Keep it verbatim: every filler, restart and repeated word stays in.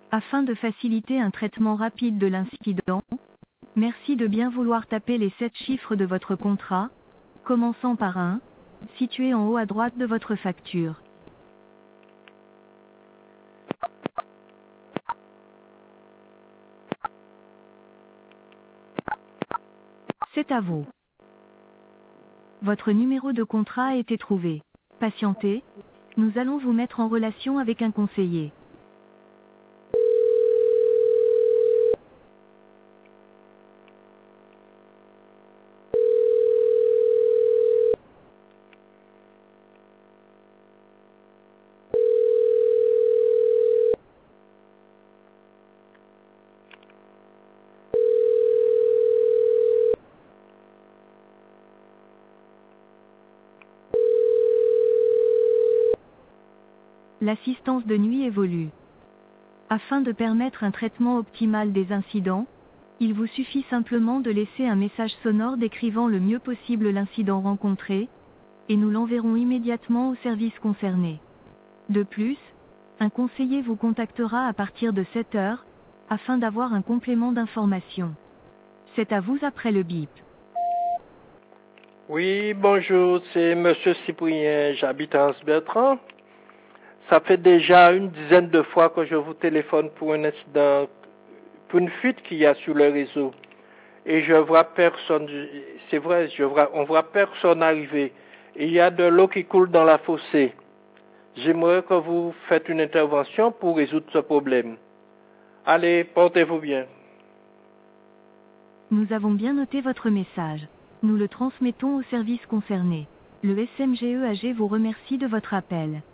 Afin de faciliter un traitement rapide de l'incident, merci de bien vouloir taper les sept chiffres de votre contrat, commençant par un, situé en haut à droite de votre facture. C'est à vous. Votre numéro de contrat a été trouvé. Patientez, nous allons vous mettre en relation avec un conseiller. L'assistance de nuit évolue. Afin de permettre un traitement optimal des incidents, il vous suffit simplement de laisser un message sonore décrivant le mieux possible l'incident rencontré, et nous l'enverrons immédiatement au service concerné. De plus, un conseiller vous contactera à partir de sept heures, afin d'avoir un complément d'information. C'est à vous après le bip. Oui, bonjour, c'est Monsieur Cyprien, j'habite à Anse-Bertrand. Ça fait déjà une dizaine de fois que je vous téléphone pour un incident, pour une fuite qu'il y a sur le réseau. Et je vois personne, c'est vrai, je vois, on voit personne arriver. Il y a de l'eau qui coule dans la fossée. J'aimerais que vous faites une intervention pour résoudre ce problème. Allez, portez-vous bien. Nous avons bien noté votre message. Nous le transmettons au service concerné. Le S M G E A G vous remercie de votre appel.